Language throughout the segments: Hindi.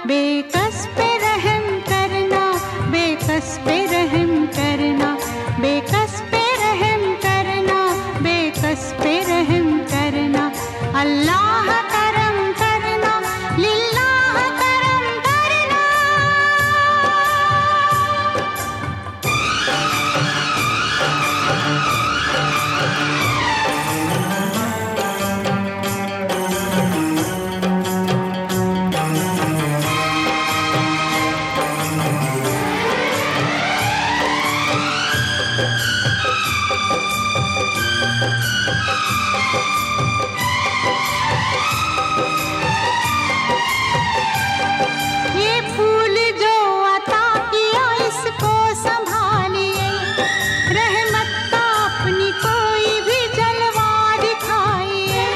बेकस पे रहम करना, बेकस पे रहम करना, बेकस पे रहम करना, बेकस पे रहम करना। अल्लाह करम करना, लिल्लाह करम करना। ये फूल जो अता किया इसको संभालिए, रहमत का अपनी कोई भी जलवा दिखाइए।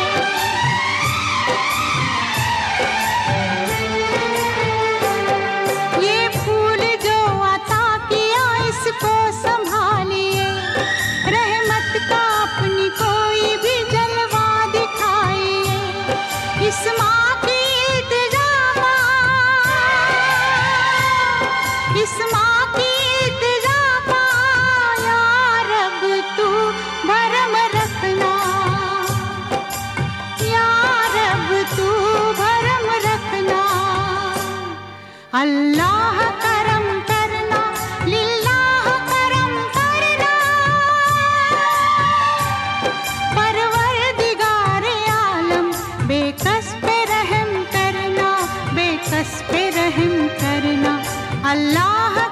ये फूल जो अता किया इसको संभालिए, रहमत का अपनी कोई भी जलवा दिखाइए। इस माँ की इल्तिजा, इस माँ की इल्तिजा का या रब तू भरम रखना, या रब तू भरम रखना। अल्लाह करम करना, लिल्लाह करम करना। परवरदिगारे आलम बेकस पे रहम करना, बेकस पे रहम करना। अल्लाह